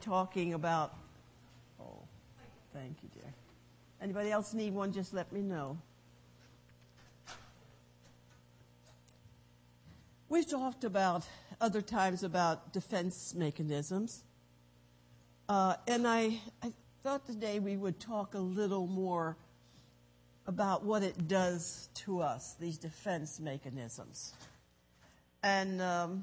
talking about, oh, thank you, dear. Anybody else need one, just let me know. We've talked about other times about defense mechanisms. And I thought today we would talk a little more about what it does to us, these defense mechanisms, and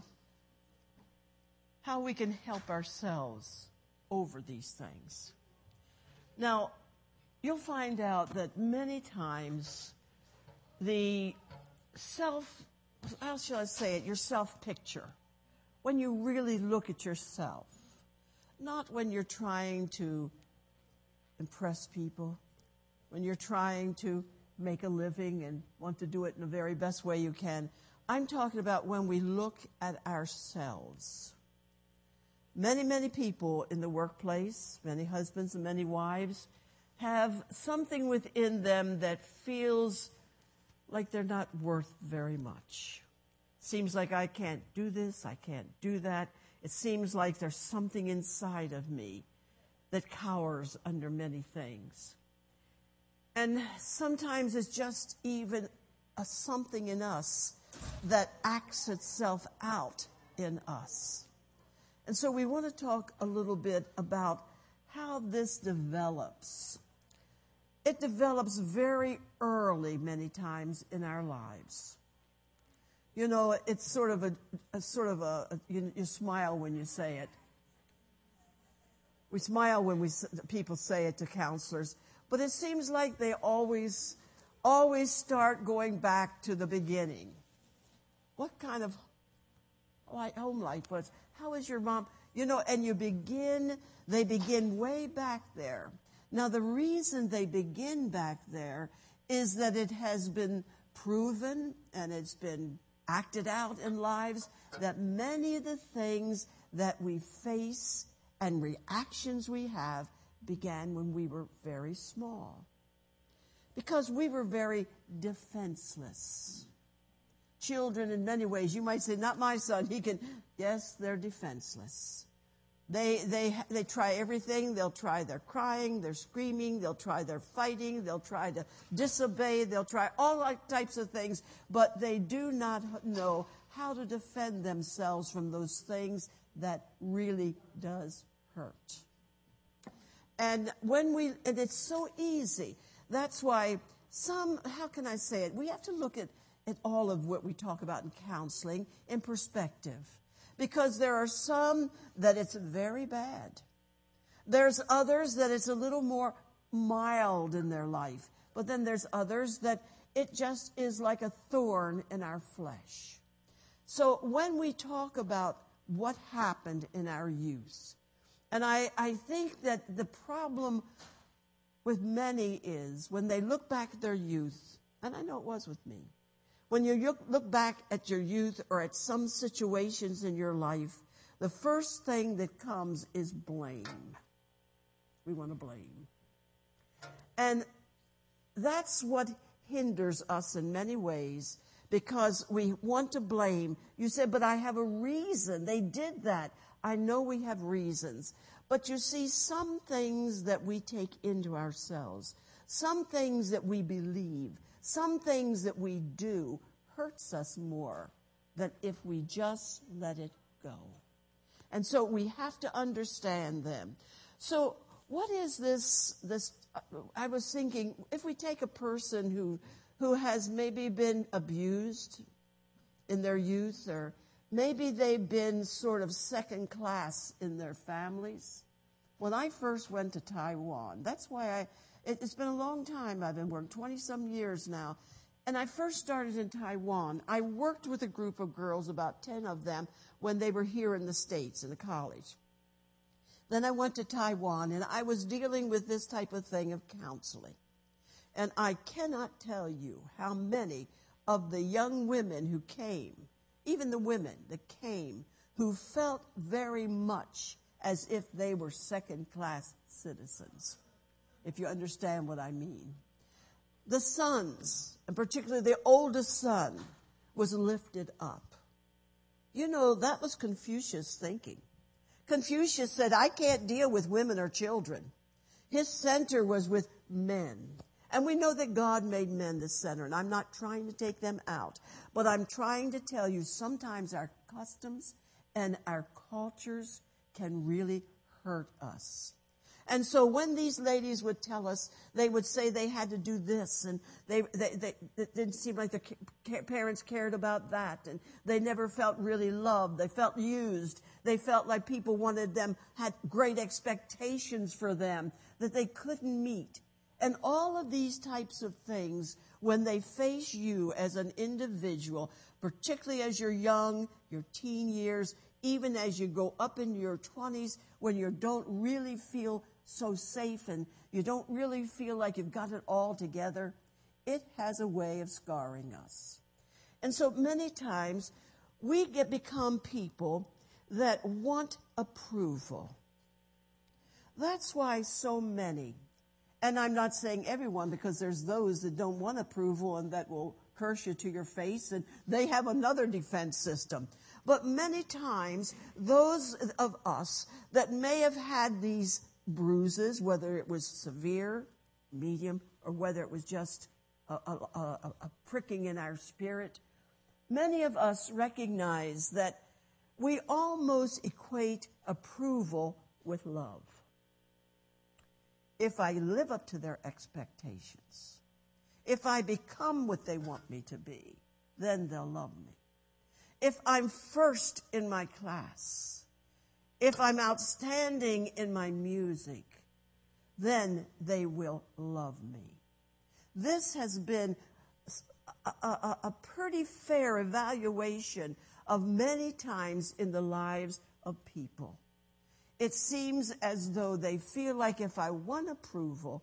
how we can help ourselves over these things. Now, you'll find out that many times the how shall I say it, your self-picture, when you really look at yourself, not when you're trying to impress people, when you're trying to make a living and want to do it in the very best way you can. I'm talking about when we look at ourselves. Many, many people in the workplace, many husbands and many wives, have something within them that feels like they're not worth very much. Seems like I can't do this, I can't do that. It seems like there's something inside of me that cowers under many things. And sometimes it's just even something in us that acts itself out in us. And so we want to talk a little bit about how this develops. It develops very early many times in our lives. You know, it's sort of you smile when you say it. We smile when people say it to counselors, but it seems like they always start going back to the beginning. What kind of home life was? How is your mom? You know, and they begin way back there. Now, the reason they begin back there is that it has been proven and it's been acted out in lives that many of the things that we face and reactions we have began when we were very small. Because we were very defenseless. Children, in many ways, you might say, not my son, yes, they're defenseless. They try everything. They'll try their crying, their screaming, they'll try their fighting, they'll try to disobey, they'll try all types of things, but they do not know how to defend themselves from those things that really does hurt. And and it's so easy. That's why how can I say it? We have to look at all of what we talk about in counseling in perspective. Because there are some that it's very bad. There's others that it's a little more mild in their life. But then there's others that it just is like a thorn in our flesh. So when we talk about what happened in our youth, and I think that the problem with many is when they look back at their youth, and I know it was with me, when you look back at your youth or at some situations in your life, the first thing that comes is blame. We want to blame. And that's what hinders us in many ways because we want to blame. You said, but I have a reason. They did that. I know we have reasons. But you see, some things that we take into ourselves, some things that we believe, some things that we do hurts us more than if we just let it go. And so we have to understand them. So what is this I was thinking, if we take a person who has maybe been abused in their youth, or maybe they've been sort of second class in their families. When I first went to Taiwan, that's why it's been a long time. I've been working 20-some years now. And I first started in Taiwan. I worked with a group of girls, about 10 of them, when they were here in the States in a college. Then I went to Taiwan, and I was dealing with this type of thing of counseling. And I cannot tell you how many of the young women who came, even the women that came, who felt very much as if they were second-class citizens, if you understand what I mean. The sons, and particularly the oldest son, was lifted up. You know, that was Confucius thinking. Confucius said, I can't deal with women or children. His center was with men. And we know that God made men the center, and I'm not trying to take them out. But I'm trying to tell you, sometimes our customs and our cultures can really hurt us. And so when these ladies would tell us, they would say they had to do this, and it didn't seem like the parents cared about that, and they never felt really loved. They felt used. They felt like people wanted them, had great expectations for them that they couldn't meet. And all of these types of things, when they face you as an individual, particularly as you're young, your teen years, even as you go up into your 20s, when you don't really feel so safe and you don't really feel like you've got it all together, it has a way of scarring us. And so many times we become people that want approval. That's why so many, and I'm not saying everyone, because there's those that don't want approval and that will curse you to your face, and they have another defense system. But many times, those of us that may have had these bruises, whether it was severe, medium, or whether it was just a pricking in our spirit, many of us recognize that we almost equate approval with love. If I live up to their expectations, if I become what they want me to be, then they'll love me. If I'm first in my class, if I'm outstanding in my music, then they will love me. This has been a pretty fair evaluation of many times in the lives of people. It seems as though they feel like if I want approval,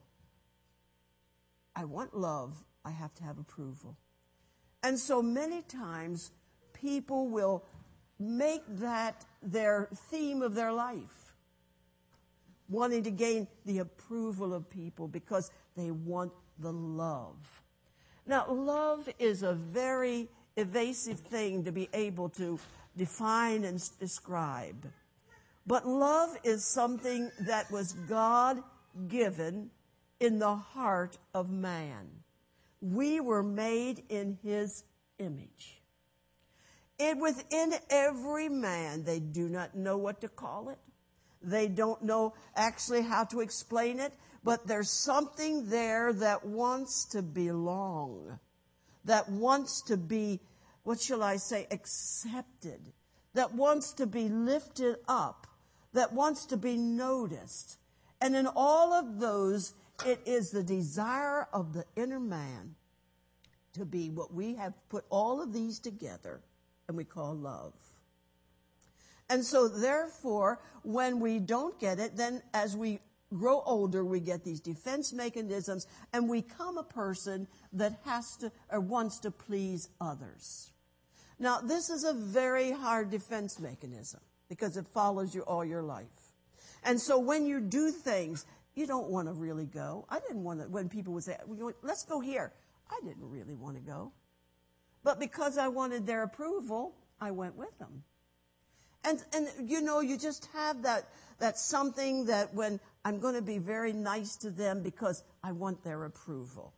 I want love, I have to have approval. And so many times people will make that their theme of their life, wanting to gain the approval of people because they want the love. Now, love is a very evasive thing to be able to define and describe. But love is something that was God-given in the heart of man. We were made in his image. And within every man, they do not know what to call it. They don't know actually how to explain it, but there's something there that wants to belong, that wants to be, what shall I say, accepted, that wants to be lifted up, that wants to be noticed. And in all of those, it is the desire of the inner man to be what we have put all of these together and we call love. And so therefore, when we don't get it, then as we grow older, we get these defense mechanisms and we become a person that has to or wants to please others. Now, this is a very hard defense mechanism because it follows you all your life. And so when you do things, you don't want to really go. I didn't want to, when people would say, let's go here. I didn't really want to go. But because I wanted their approval, I went with them. And you know, you just have that something that when I'm going to be very nice to them because I want their approval.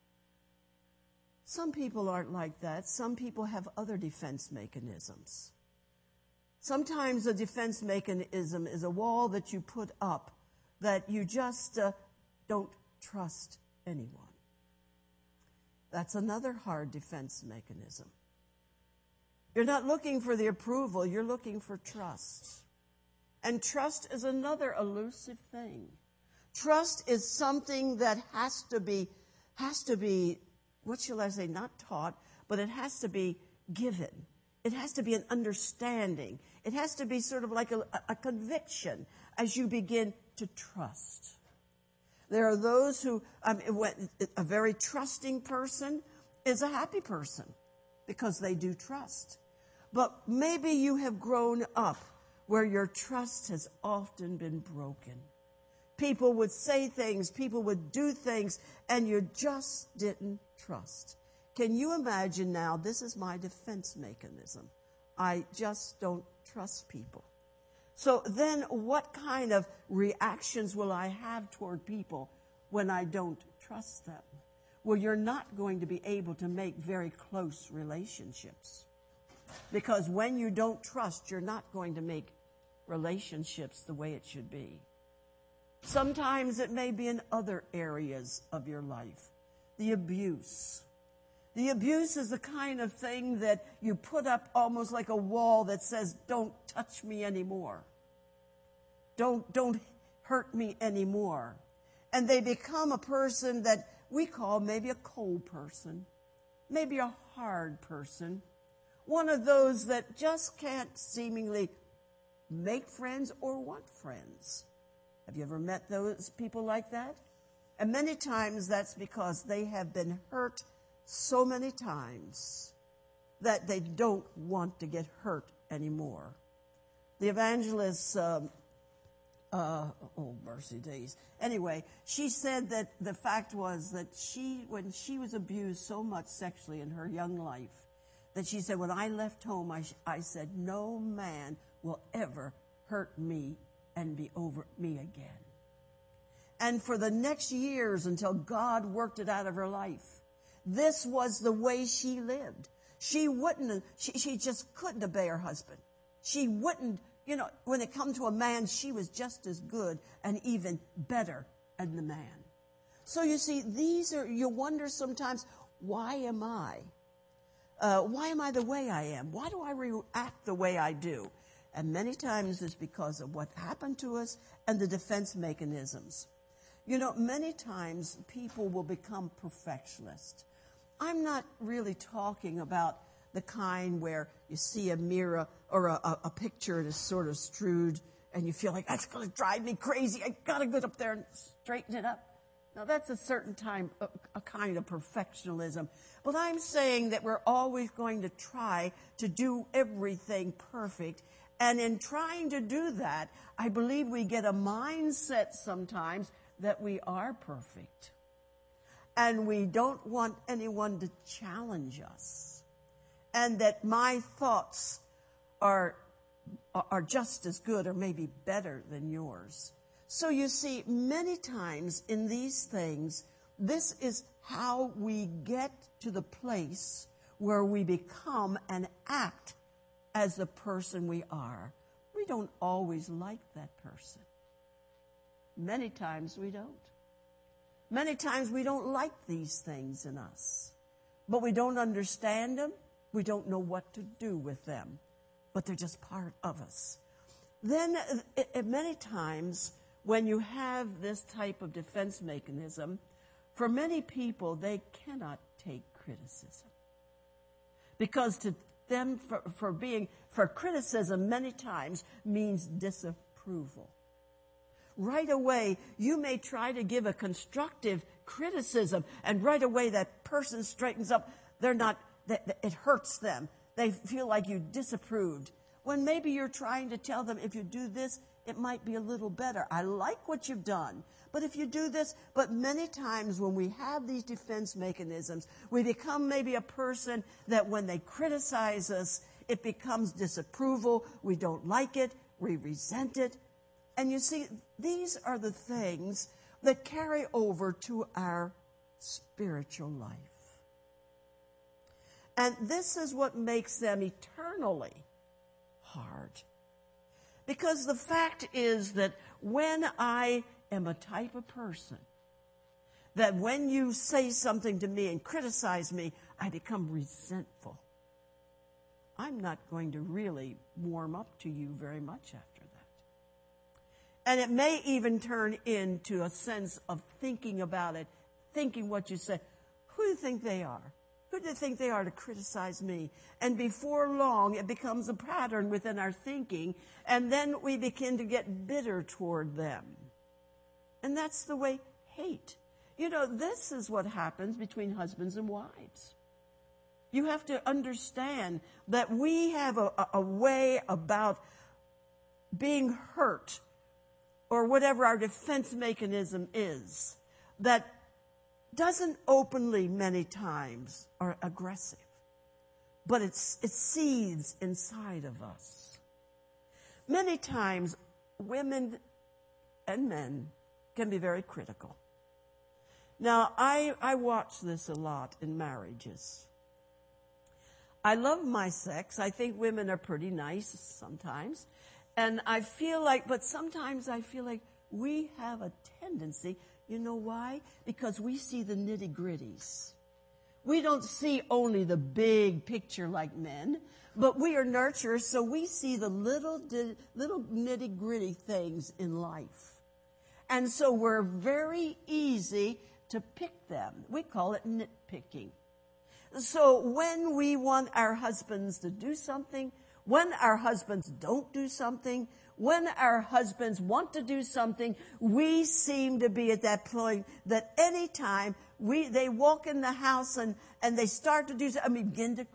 Some people aren't like that. Some people have other defense mechanisms. Sometimes a defense mechanism is a wall that you put up that you just don't trust anyone. That's another hard defense mechanism. You're not looking for the approval, you're looking for trust. And trust is another elusive thing. Trust is something that has to be, what shall I say, not taught, but it has to be given. It has to be an understanding. It has to be sort of like a conviction as you begin to trust. There are those who, a very trusting person is a happy person because they do trust. But maybe you have grown up where your trust has often been broken. People would say things, people would do things, and you just didn't trust. Can you imagine now, this is my defense mechanism. I just don't trust people. So then what kind of reactions will I have toward people when I don't trust them? Well, you're not going to be able to make very close relationships. Because when you don't trust, you're not going to make relationships the way it should be. Sometimes it may be in other areas of your life. The abuse. The abuse is the kind of thing that you put up almost like a wall that says, don't touch me anymore. Don't hurt me anymore. And they become a person that we call maybe a cold person, maybe a hard person, one of those that just can't seemingly make friends or want friends. Have you ever met those people like that? And many times that's because they have been hurt so many times that they don't want to get hurt anymore. The evangelist, mercy days. Anyway, she said that the fact was that when she was abused so much sexually in her young life, that she said, when I left home, I said, no man will ever hurt me and be over me again. And for the next years until God worked it out of her life, this was the way she lived. She just couldn't obey her husband. She wouldn't, when it come to a man, she was just as good and even better than the man. So you see, you wonder sometimes, why am I? Why am I the way I am? Why do I react the way I do? And many times it's because of what happened to us and the defense mechanisms. Many times people will become perfectionists. I'm not really talking about the kind where you see a mirror or a picture and it's sort of strewed and you feel like, that's going to drive me crazy. I got to get up there and straighten it up. Now, that's a certain time, a kind of perfectionism. But I'm saying that we're always going to try to do everything perfect. And in trying to do that, I believe we get a mindset sometimes that we are perfect. And we don't want anyone to challenge us. And that my thoughts are just as good or maybe better than yours. So you see, many times in these things, this is how we get to the place where we become and act as the person we are. We don't always like that person. Many times we don't. Many times we don't like these things in us. But we don't understand them. We don't know what to do with them. But they're just part of us. Then many times when you have this type of defense mechanism, for many people, they cannot take criticism. Because to them, for criticism many times means disapproval. Right away, you may try to give a constructive criticism, and right away that person straightens up. It hurts them. They feel like you disapproved. When maybe you're trying to tell them, if you do this, it might be a little better. I like what you've done, but if you do this, but many times when we have these defense mechanisms, we become maybe a person that when they criticize us, it becomes disapproval. We don't like it. We resent it. And you see, these are the things that carry over to our spiritual life. And this is what makes them eternally hard. Because the fact is that when I am a type of person, that when you say something to me and criticize me, I become resentful. I'm not going to really warm up to you very much after that. And it may even turn into a sense of thinking about it, thinking what you said. Who do you think they are? Who do you think they are to criticize me? And before long, it becomes a pattern within our thinking, and then we begin to get bitter toward them. And that's the way hate. This is what happens between husbands and wives. You have to understand that we have a way about being hurt, or whatever our defense mechanism is, that doesn't openly many times are aggressive, but it seethes inside of us. Many times, women and men can be very critical. Now, I watch this a lot in marriages. I love my sex. I think women are pretty nice sometimes. And I feel like, but sometimes I feel like we have a tendency, you know why? Because we see the nitty-gritties. We don't see only the big picture like men, but we are nurturers, so we see the little nitty-gritty things in life. And so we're very easy to pick them. We call it nitpicking. So when we want our husbands to do something, when our husbands don't do something, when our husbands want to do something, we seem to be at that point that any time they walk in the house and they start to do something, begin to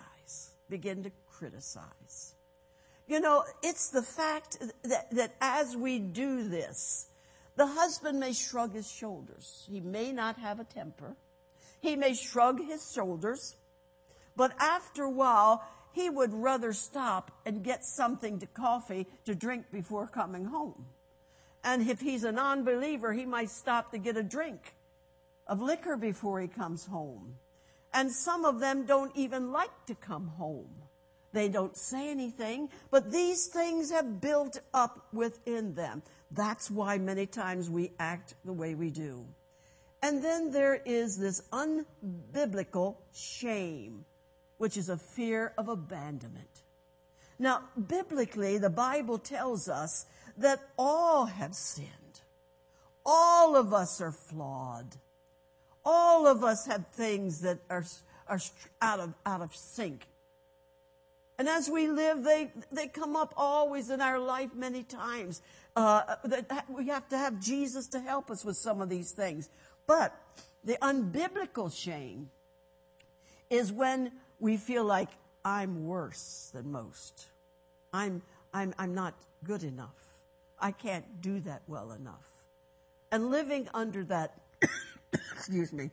criticize. You know, it's the fact that as we do this, the husband may shrug his shoulders. He may not have a temper. He may shrug his shoulders. But after a while, he would rather stop and get something to coffee to drink before coming home. And if he's a non-believer, he might stop to get a drink of liquor before he comes home. And some of them don't even like to come home. They don't say anything, but these things have built up within them. That's why many times we act the way we do. And then there is this unbiblical shame, which is a fear of abandonment. Now, biblically, the Bible tells us that all have sinned. All of us are flawed. All of us have things that are out of sync. And as we live, they come up always in our life many times. That we have to have Jesus to help us with some of these things. But the unbiblical shame is when we feel like I'm worse than most. I'm not good enough. I can't do that well enough. And living under that, excuse me,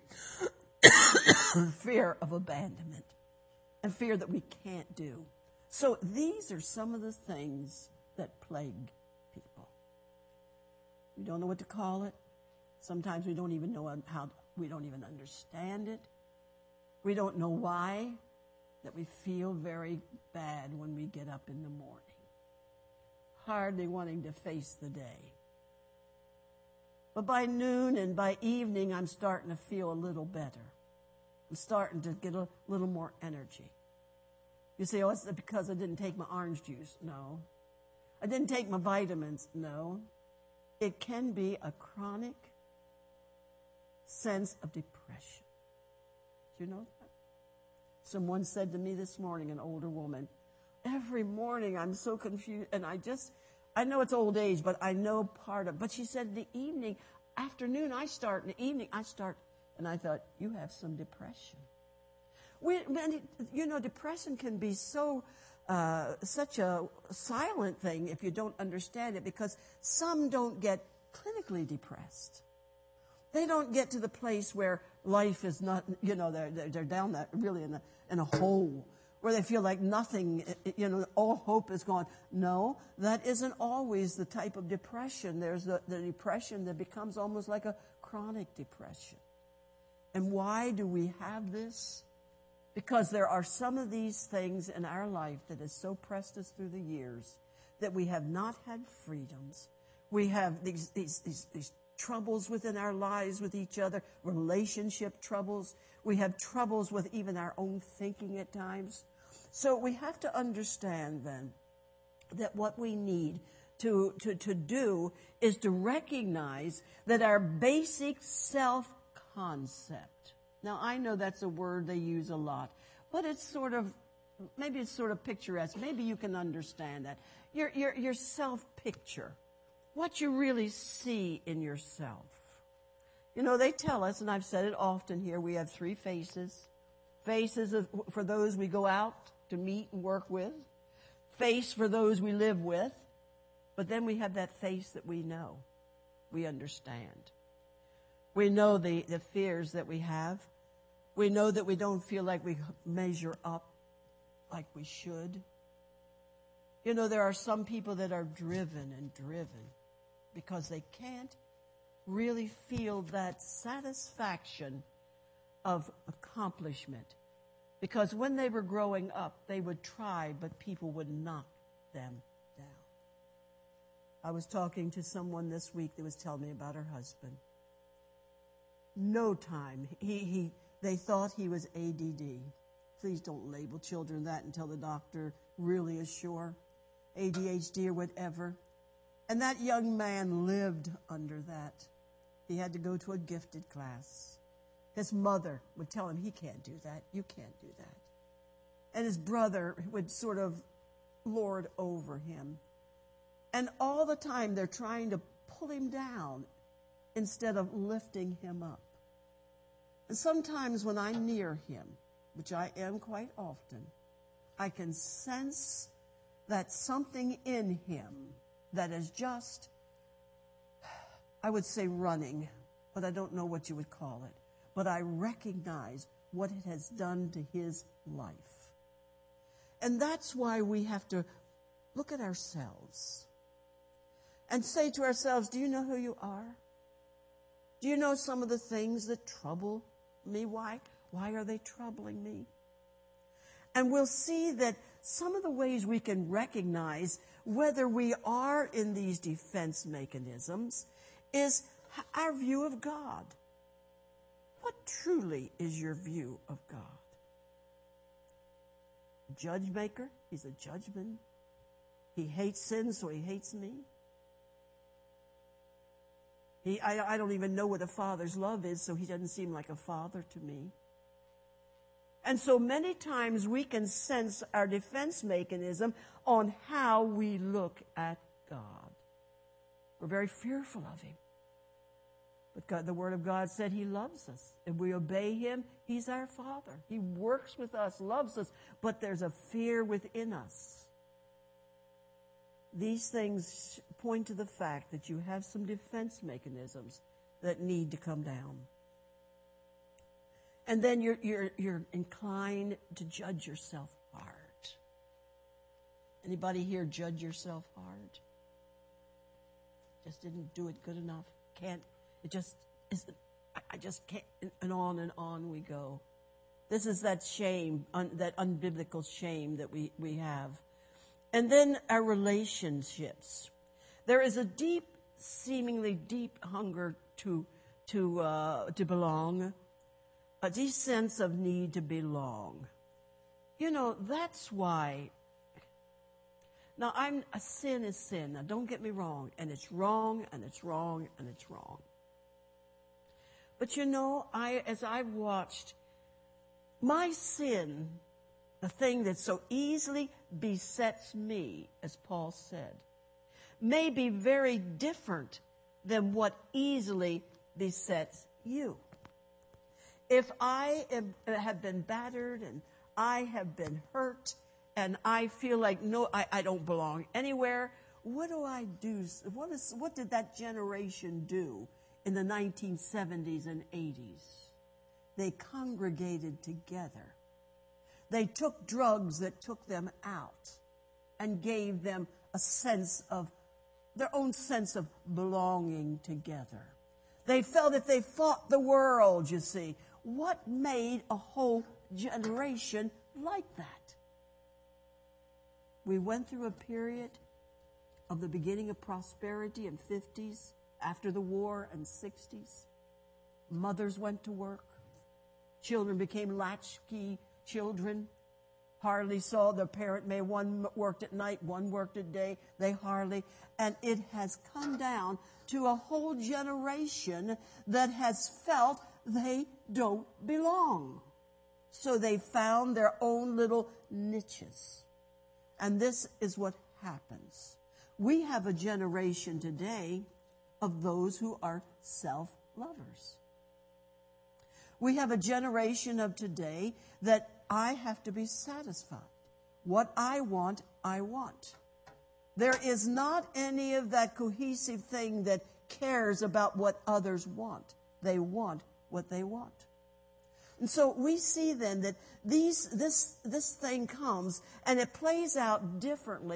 fear of abandonment and fear that we can't do. So these are some of the things that plague people. We don't know what to call it. Sometimes we don't even know how, we don't even understand it. We don't know why, that we feel very bad when we get up in the morning. Hardly wanting to face the day. But by noon and by evening, I'm starting to feel a little better. I'm starting to get a little more energy. You say, oh, it's because I didn't take my orange juice. No. I didn't take my vitamins. No. It can be a chronic sense of depression. Do you know that? Someone said to me this morning, an older woman, every morning I'm so confused, and I know it's old age, but I know part of, but she said in the evening, afternoon I start, in the evening I start, and I thought, you have some depression. Depression can be such a silent thing if you don't understand it, because some don't get clinically depressed. They don't get to the place where life is not, they're down that really in a hole where they feel like nothing, all hope is gone. No, that isn't always the type of depression. There's the depression that becomes almost like a chronic depression. And why do we have this? Because there are some of these things in our life that has so pressed us through the years that we have not had freedoms. We have these troubles within our lives with each other, relationship troubles. We have troubles with even our own thinking at times. So we have to understand then that what we need to do is to recognize that our basic self-concept. Now, I know that's a word they use a lot, but it's maybe it's sort of picturesque. Maybe you can understand that. Your self-picture, what you really see in yourself. They tell us, and I've said it often here, we have three faces. Faces for those we go out to meet and work with. Face for those we live with. But then we have that face that we know, we understand. We know the fears that we have. We know that we don't feel like we measure up like we should. You know, there are some people that are driven because they can't really feel that satisfaction of accomplishment. Because when they were growing up, they would try, but people would knock them down. I was talking to someone this week that was telling me about her husband. No time. They thought he was ADD. Please don't label children that until the doctor really is sure. ADHD or whatever. And that young man lived under that. He had to go to a gifted class. His mother would tell him, he can't do that. You can't do that. And his brother would sort of lord over him. And all the time they're trying to pull him down instead of lifting him up. And sometimes when I'm near him, which I am quite often, I can sense that something in him that is just, I would say running, but I don't know what you would call it. But I recognize what it has done to his life. And that's why we have to look at ourselves and say to ourselves, do you know who you are? Do you know some of the things that trouble me? Why are they troubling me? And we'll see that some of the ways we can recognize whether we are in these defense mechanisms is our view of God. What truly is your view of God? Judge maker? He's a judgman. He hates sin, so he hates me. I don't even know what a father's love is, so he doesn't seem like a father to me. And so many times we can sense our defense mechanism on how we look at God. We're very fearful of him. But God, the Word of God said he loves us. If we obey him, he's our Father. He works with us, loves us, but there's a fear within us. These things point to the fact that you have some defense mechanisms that need to come down. And then you're inclined to judge yourself hard. Anybody here judge yourself hard? Just didn't do it good enough. Can't. It just isn't. I just can't. And on we go. This is that shame, that unbiblical shame that we have. And then our relationships. There is a seemingly deep hunger to belong. A deep sense of need to belong. You know, that's why. Now, sin is sin. Now, don't get me wrong. And it's wrong, and it's wrong, and it's wrong. But you know, as I've watched, my sin, the thing that so easily besets me, as Paul said, may be very different than what easily besets you. If I have been battered and I have been hurt and I feel like, no, I don't belong anywhere, what do I do? What did that generation do in the 1970s and 80s? They congregated together. They took drugs that took them out and gave them a sense of, their own sense of belonging together. They felt if they fought the world, you see. What made a whole generation like that? We went through a period of the beginning of prosperity in 50s, after the war, and 60s. Mothers went to work. Children became latchkey children. Hardly saw their parent. One worked at night, one worked at day. They hardly. And it has come down to a whole generation that has felt they don't belong. So they found their own little niches. And this is what happens. We have a generation today of those who are self-lovers. We have a generation of today that I have to be satisfied. What I want, I want. There is not any of that cohesive thing that cares about what others want. They want what they want. And so we see then that this thing comes and it plays out differently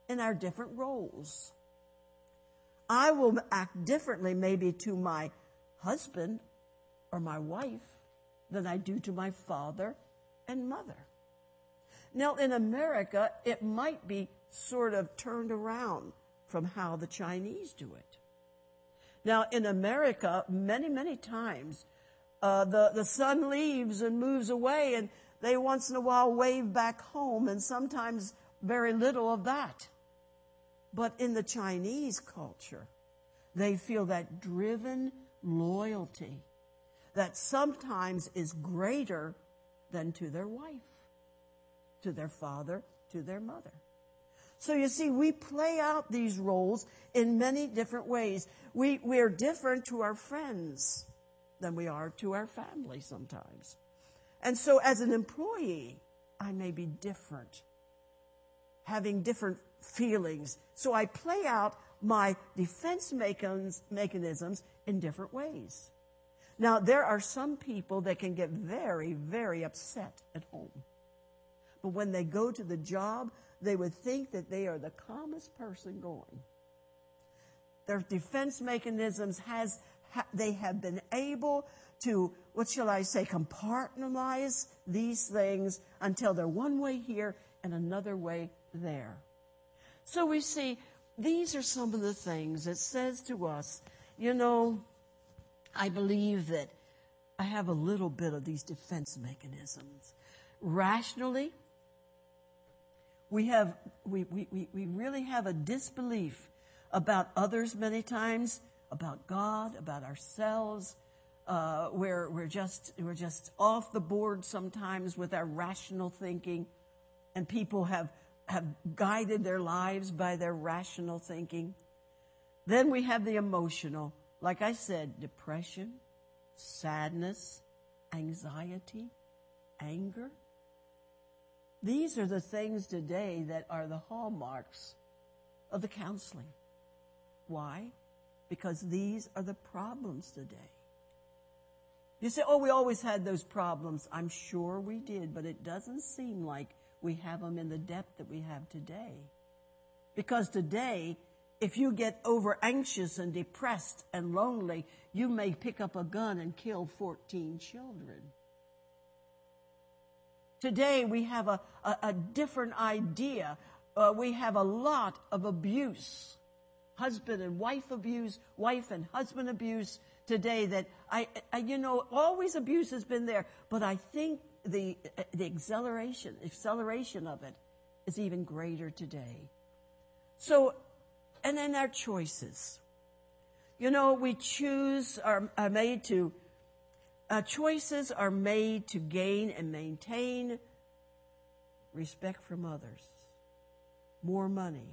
in our different roles. I will act differently maybe to my husband or my wife than I do to my father and mother. Now, in America, it might be sort of turned around from how the Chinese do it. Now, in America, many, many times, the son leaves and moves away, and they once in a while wave back home, and sometimes very little of that. But in the Chinese culture, they feel that driven loyalty that sometimes is greater than to their wife, to their father, to their mother. So you see, we play out these roles in many different ways. We're different to our friends than we are to our family sometimes. And so as an employee, I may be different, having different feelings. So I play out my defense mechanisms in different ways. Now, there are some people that can get very, very upset at home. But when they go to the job, they would think that they are the calmest person going. Their defense mechanisms they have been able to, what shall I say, compartmentalize these things until they're one way here and another way there. So we see these are some of the things it says to us, I believe that I have a little bit of these defense mechanisms. Rationally, we really have a disbelief about others many times, about God, about ourselves. We're just off the board sometimes with our rational thinking, and people have guided their lives by their rational thinking. Then we have the emotional, like I said, depression, sadness, anxiety, anger. These are the things today that are the hallmarks of the counseling. Why? Because these are the problems today. You say, we always had those problems. I'm sure we did, but it doesn't seem like we have them in the depth that we have today. Because today, if you get over anxious and depressed and lonely, you may pick up a gun and kill 14 children. Today, we have a different idea. We have a lot of abuse. Husband and wife abuse, wife and husband abuse today that always abuse has been there. But I think the acceleration of it is even greater today. So, and then our choices. We choose choices are made to gain and maintain respect from others, more money,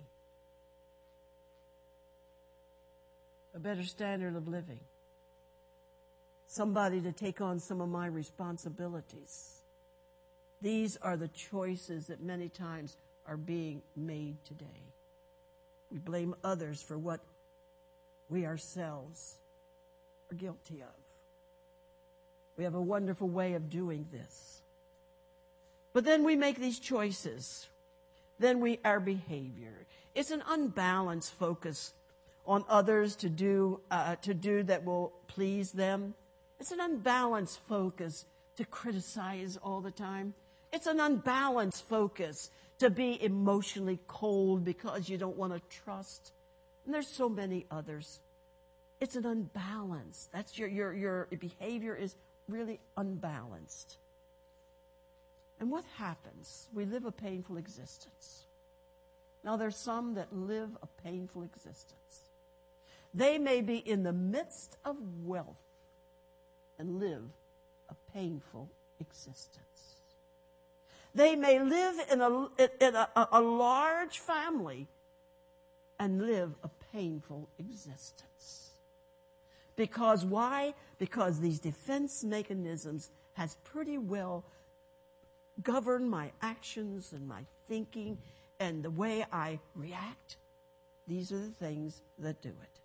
a better standard of living, somebody to take on some of my responsibilities. These are the choices that many times are being made today. We blame others for what we ourselves are guilty of. We have a wonderful way of doing this. But then we make these choices. Then our behavior. It's an unbalanced focus on others to do that will please them. It's an unbalanced focus to criticize all the time. It's an unbalanced focus to be emotionally cold because you don't want to trust. And there's so many others. It's an unbalance. That's your behavior is really unbalanced. And what happens? We live a painful existence. Now, there's some that live a painful existence. They may be in the midst of wealth and live a painful existence. They may live in a large family and live a painful existence. Because why? Because these defense mechanisms has pretty well governed my actions and my thinking and the way I react. These are the things that do it.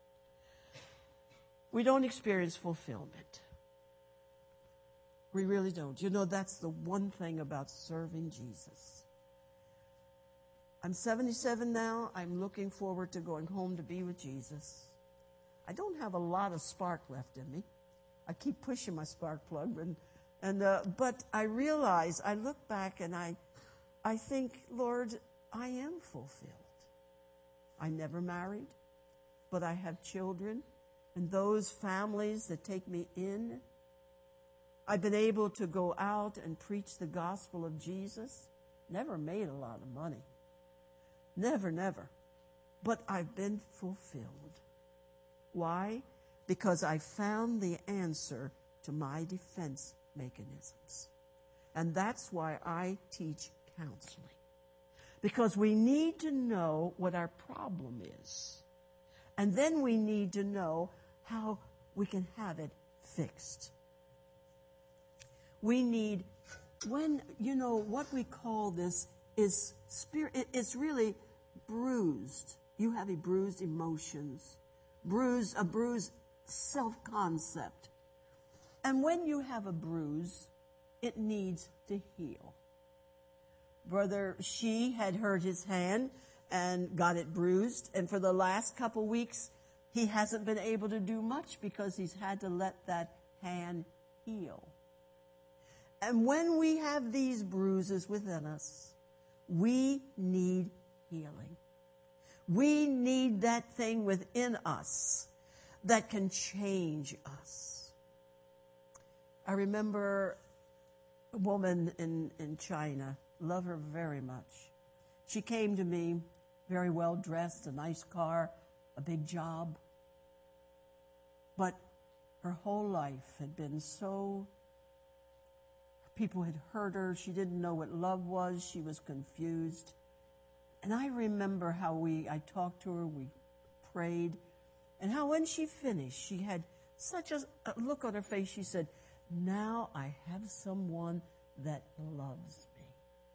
We don't experience fulfillment. We really don't. That's the one thing about serving Jesus. I'm 77 now. I'm looking forward to going home to be with Jesus. I don't have a lot of spark left in me. I keep pushing my spark plug, but I realize, I look back and I think, Lord, I am fulfilled. I never married, but I have children and those families that take me in. I've been able to go out and preach the gospel of Jesus. Never made a lot of money. Never. But I've been fulfilled. Why? Because I found the answer to my defense mechanisms. And that's why I teach counseling. Because we need to know what our problem is. And then we need to know how we can have it fixed. We need, what we call this is spirit, it's really bruised. You have a bruised emotions, a bruised self-concept. And when you have a bruise, it needs to heal. Brother She had hurt his hand and got it bruised. And for the last couple weeks, he hasn't been able to do much because he's had to let that hand heal. And when we have these bruises within us, we need healing. We need that thing within us that can change us. I remember a woman in China, love her very much. She came to me very well dressed, a nice car, a big job. But her whole life had been so, people had hurt her. She didn't know what love was. She was confused. And I remember how I talked to her, we prayed, and how when she finished, she had such a look on her face. She said, now I have someone that loves me.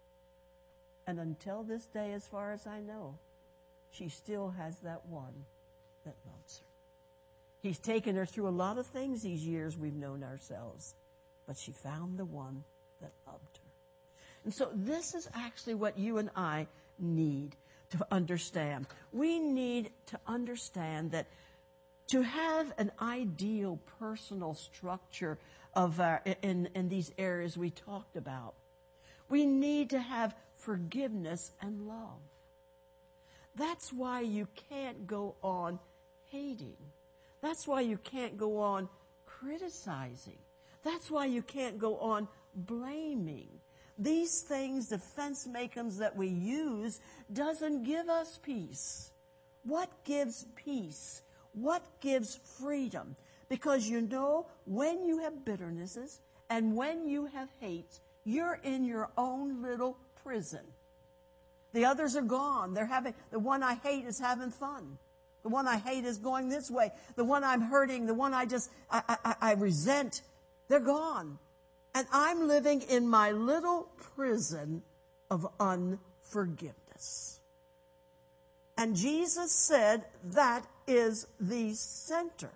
And until this day, as far as I know, she still has that one that loves her. He's taken her through a lot of things these years we've known ourselves, but she found the one that loved her. And so this is actually what you and I need to understand. We need to understand that to have an ideal personal structure of in these areas we talked about, we need to have forgiveness and love. That's why you can't go on hating. That's why you can't go on criticizing. That's why you can't go on blaming. These things, defense mechanisms that we use, doesn't give us peace. What gives peace? What gives freedom? Because when you have bitternesses and when you have hates, you're in your own little prison. The others are gone. The one I hate is having fun. The one I hate is going this way. The one I'm hurting, the one I resent, they're gone. And I'm living in my little prison of unforgiveness. And Jesus said that is the center.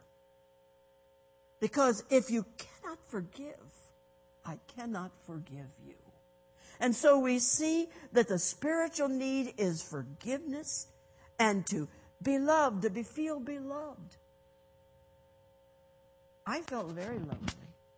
Because if you cannot forgive, I cannot forgive you. And so we see that the spiritual need is forgiveness and to be loved, to feel beloved. I felt very lonely.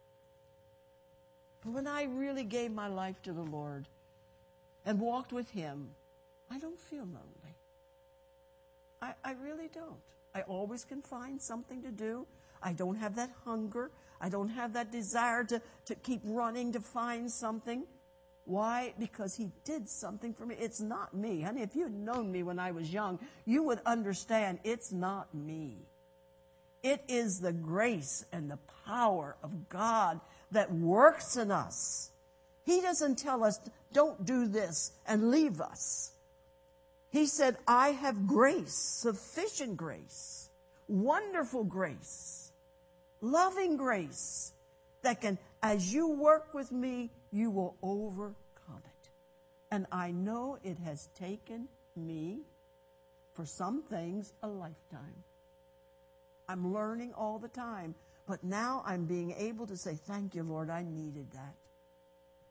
But when I really gave my life to the Lord and walked with Him, I don't feel lonely. I really don't. I always can find something to do. I don't have that hunger. I don't have that desire to keep running to find something. Why? Because He did something for me. It's not me. Honey, if you had known me when I was young, you would understand it's not me. It is the grace and the power of God that works in us. He doesn't tell us, don't do this and leave us. He said, I have grace, sufficient grace, wonderful grace, loving grace that can, as you work with me, you will overcome it. And I know it has taken me, for some things, a lifetime. I'm learning all the time. But now I'm being able to say, thank you, Lord, I needed that.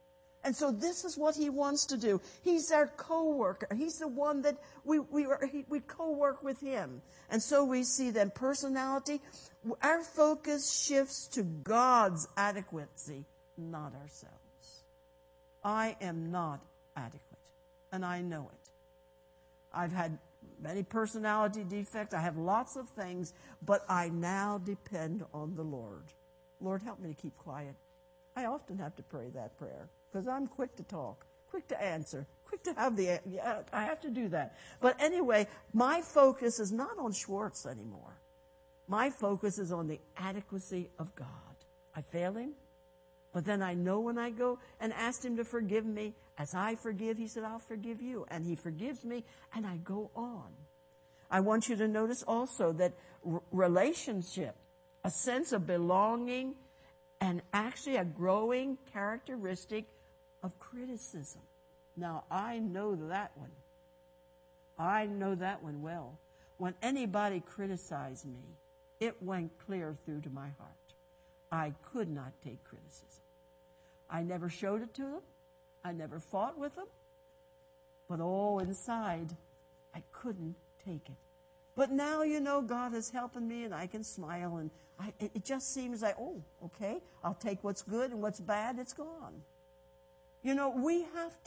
And so this is what he wants to do. He's our co-worker. He's the one that we co-work with him. And so we see that personality, our focus shifts to God's adequacy, not ourselves. I am not adequate, and I know it. I've had many personality defects. I have lots of things, but I now depend on the Lord. Lord, help me to keep quiet. I often have to pray that prayer because I'm quick to talk, quick to answer, quick to have I have to do that. But anyway, my focus is not on Schwartz anymore. My focus is on the adequacy of God. I fail him, but then I know when I go and ask him to forgive me, as I forgive, he said, I'll forgive you. And he forgives me, and I go on. I want you to notice also that relationship, a sense of belonging, and actually a growing characteristic of criticism. Now, I know that one. I know that one well. When anybody criticized me, it went clear through to my heart. I could not take criticism. I never showed it to them. I never fought with them. But inside, I couldn't take it. But now, God is helping me, and I can smile, and it just seems like, okay, I'll take what's good, and what's bad, it's gone. We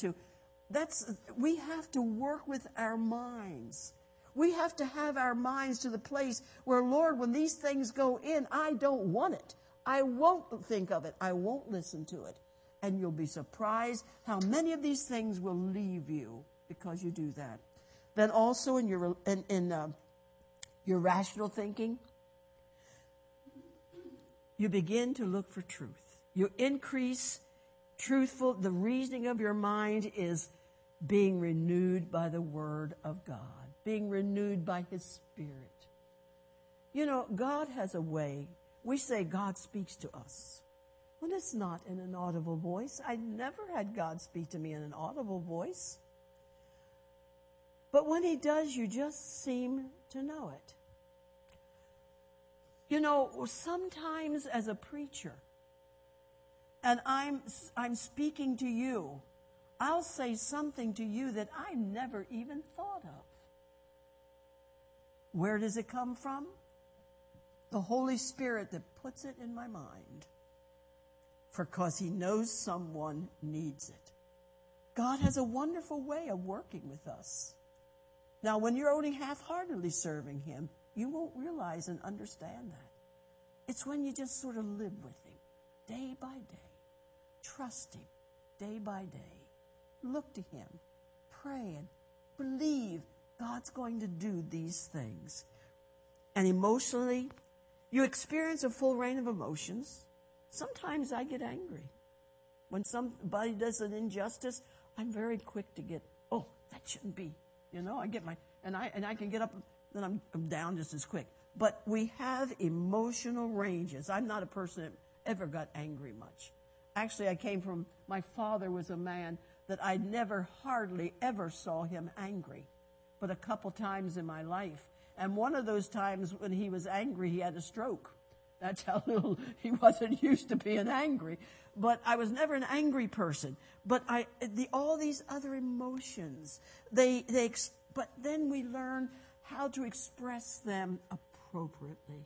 have to work with our minds. We have to have our minds to the place where, Lord, when these things go in, I don't want it. I won't think of it. I won't listen to it. And you'll be surprised how many of these things will leave you because you do that. Then also in your rational thinking, you begin to look for truth. You increase the reasoning of your mind is being renewed by the Word of God, being renewed by His Spirit. God has a way. We say God speaks to us. Well, it's not in an audible voice. I never had God speak to me in an audible voice. But when He does, you just seem to know it. Sometimes as a preacher, and I'm speaking to you, I'll say something to you that I never even thought of. Where does it come from? The Holy Spirit that puts it in my mind. Because He knows someone needs it. God has a wonderful way of working with us. Now, when you're only half-heartedly serving Him, you won't realize and understand that. It's when you just sort of live with Him, day by day. Trust Him, day by day. Look to Him. Pray and believe God's going to do these things. And emotionally, you experience a full range of emotions. Sometimes I get angry. When somebody does an injustice, I'm very quick to get, that shouldn't be. I get and I can get up, then I'm down just as quick. But we have emotional ranges. I'm not a person that ever got angry much. Actually, my father was a man that I never hardly ever saw him angry, but a couple times in my life. And one of those times when he was angry, he had a stroke. That's how little he wasn't used to being angry. But I was never an angry person. But all these other emotions, but then we learn how to express them appropriately.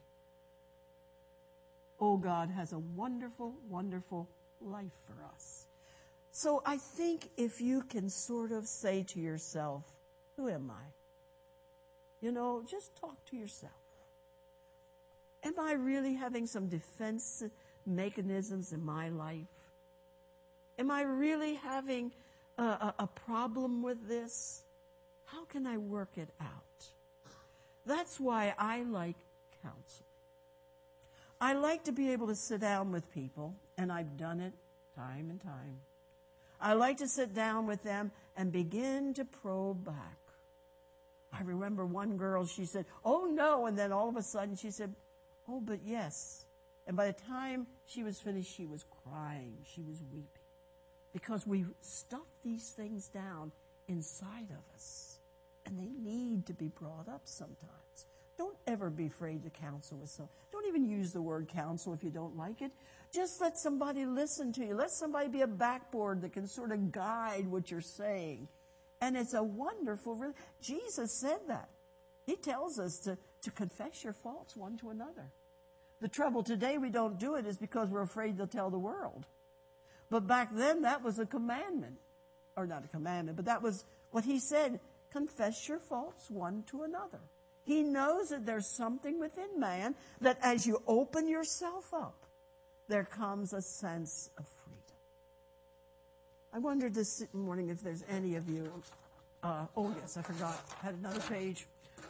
God has a wonderful, wonderful life for us. So I think if you can sort of say to yourself, who am I? Just talk to yourself. Am I really having some defense mechanisms in my life? Am I really having a problem with this? How can I work it out? That's why I like counseling. I like to be able to sit down with people, and I've done it time and time. I like to sit down with them and begin to probe back. I remember one girl, she said, "Oh, no," and then all of a sudden she said, "Oh, but yes." And by the time she was finished, she was crying. She was weeping. Because we stuff these things down inside of us. And they need to be brought up sometimes. Don't ever be afraid to counsel with someone. Don't even use the word counsel if you don't like it. Just let somebody listen to you. Let somebody be a backboard that can sort of guide what you're saying. And it's a wonderful, Jesus said that. He tells us to confess your faults one to another. The trouble today we don't do it is because we're afraid to tell the world. But back then that was a commandment. Or not a commandment, but that was what he said. Confess your faults one to another. He knows that there's something within man that as you open yourself up, there comes a sense of freedom. I wondered this morning if there's any of you. Oh, yes, I forgot. I had another page.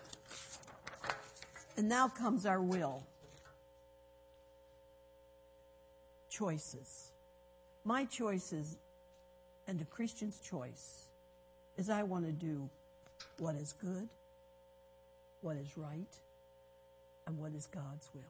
And now comes our will. Choices. My choices and the Christian's choice is I want to do what is good, what is right, and what is God's will.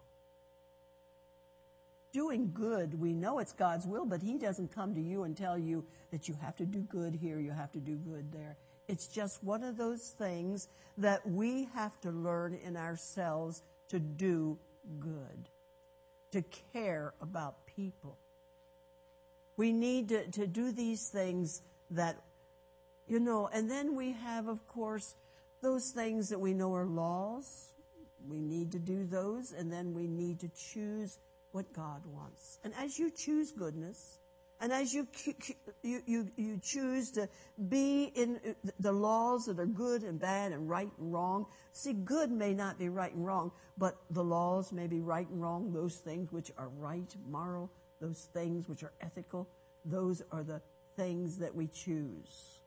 Doing good, we know it's God's will, but he doesn't come to you and tell you that you have to do good here, you have to do good there. It's just one of those things that we have to learn in ourselves to do good, to care about people. We need to do these things that, and then we have, of course, those things that we know are laws. We need to do those, and then we need to choose what God wants. And as you choose goodness, and as you choose to be in the laws that are good and bad and right and wrong. See, good may not be right and wrong, but the laws may be right and wrong. Those things which are right, moral, those things which are ethical, those are the things that we choose.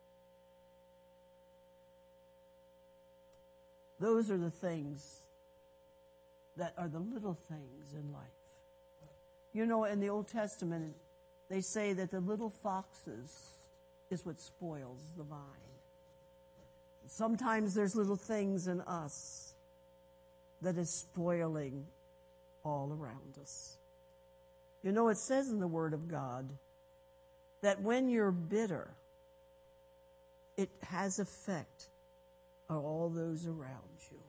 Those are the things that are the little things in life. In the Old Testament, they say that the little foxes is what spoils the vine. Sometimes there's little things in us that is spoiling all around us. It says in the Word of God that when you're bitter, it has effect on all those around you.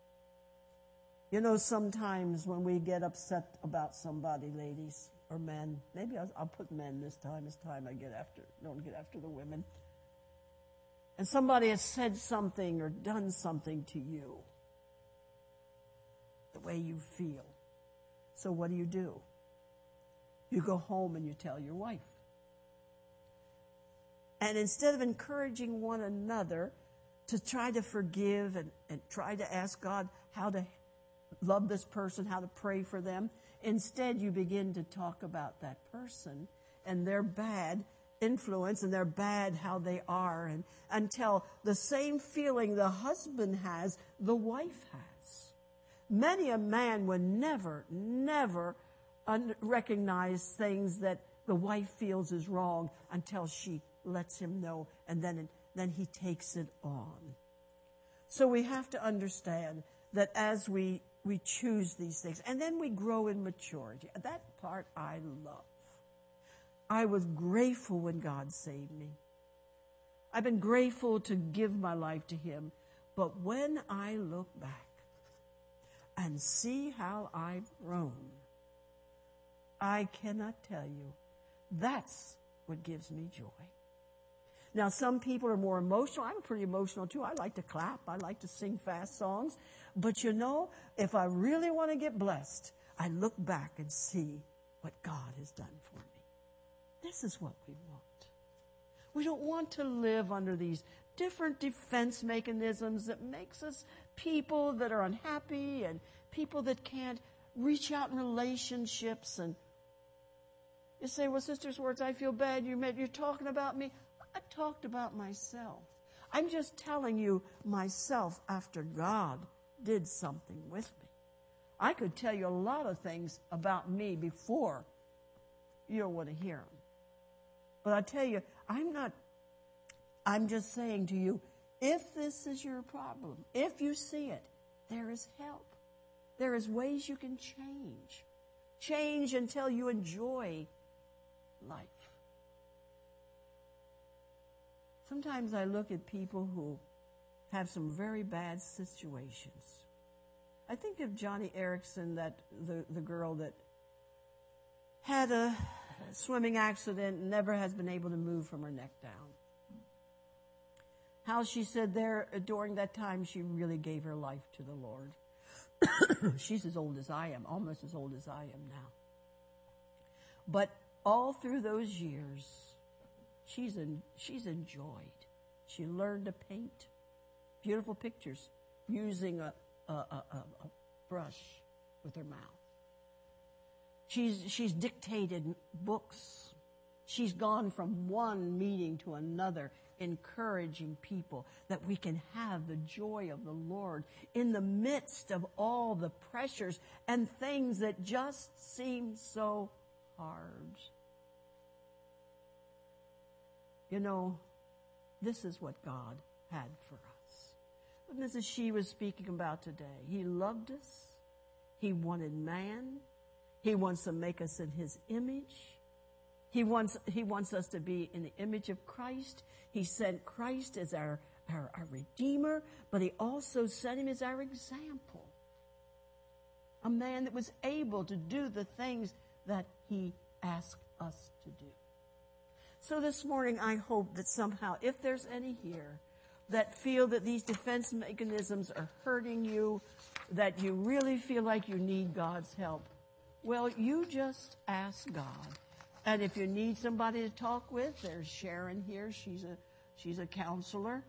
Sometimes when we get upset about somebody, ladies, or men, maybe I'll put men this time. It's time I don't get after the women. And somebody has said something or done something to you, the way you feel. So what do? You go home and you tell your wife. And instead of encouraging one another to try to forgive and try to ask God how to love this person, how to pray for them, instead you begin to talk about that person and their bad influence and their bad how they are, and until the same feeling the husband has, the wife has. Many a man would never recognize things that the wife feels is wrong until she lets him know, and then he takes it on. So we have to understand that as we choose these things, and then we grow in maturity. That part I love. I was grateful when God saved me. I've been grateful to give my life to him. But when I look back and see how I've grown, I cannot tell you. That's what gives me joy. Now, some people are more emotional. I'm pretty emotional, too. I like to clap. I like to sing fast songs. But if I really want to get blessed, I look back and see what God has done for me. This is what we want. We don't want to live under these different defense mechanisms that makes us people that are unhappy and people that can't reach out in relationships. And you say, well, Sister Swartz, I feel bad. You're talking about me. I talked about myself. I'm just telling you myself after God did something with me. I could tell you a lot of things about me before you don't want to hear them. But I tell you, I'm just saying to you, if this is your problem, if you see it, there is help. There is ways you can change. Change until you enjoy life. Sometimes I look at people who have some very bad situations. I think of Johnny Erickson, that the girl that had a swimming accident and never has been able to move from her neck down. How she said there during that time she really gave her life to the Lord. She's as old as I am, almost as old as I am now. But all through those years, she's enjoyed. She learned to paint beautiful pictures using a brush with her mouth. She's dictated books. She's gone from one meeting to another, encouraging people that we can have the joy of the Lord in the midst of all the pressures and things that just seem so hard. You know, this is what God had for us. What Mrs. Shee was speaking about today. He loved us. He wanted man. He wants to make us in his image. He wants us to be in the image of Christ. He sent Christ as our Redeemer, but he also sent him as our example. A man that was able to do the things that he asked us to do. So this morning, I hope that somehow, if there's any here that feel that these defense mechanisms are hurting you, that you really feel like you need God's help, well, you just ask God. And if you need somebody to talk with, there's Sharon here. She's a counselor.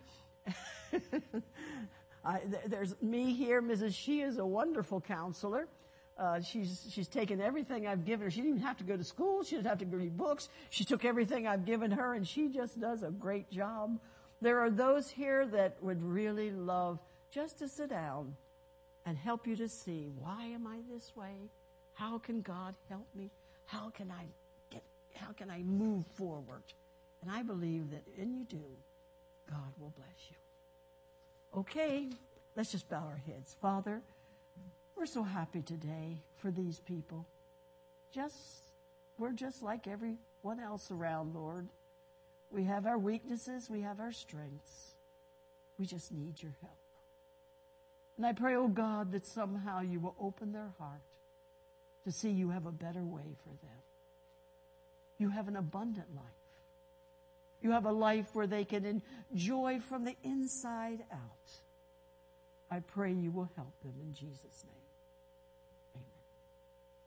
There's me here. Mrs. Shee is a wonderful counselor. She's taken everything I've given her. She didn't even have to go to school. She didn't have to read books. She took everything I've given her, and she just does a great job. There are those here that would really love just to sit down and help you to see, why am I this way? How can God help me? How can I move forward? And I believe that when you do, God will bless you. Okay, let's just bow our heads. Father, we're so happy today for these people. We're just like everyone else around, Lord. We have our weaknesses, we have our strengths. We just need your help. And I pray, oh God, that somehow you will open their heart to see you have a better way for them. You have an abundant life. You have a life where they can enjoy from the inside out. I pray you will help them in Jesus' name.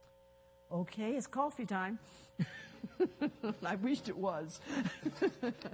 Amen. Okay, it's coffee time. I wished it was.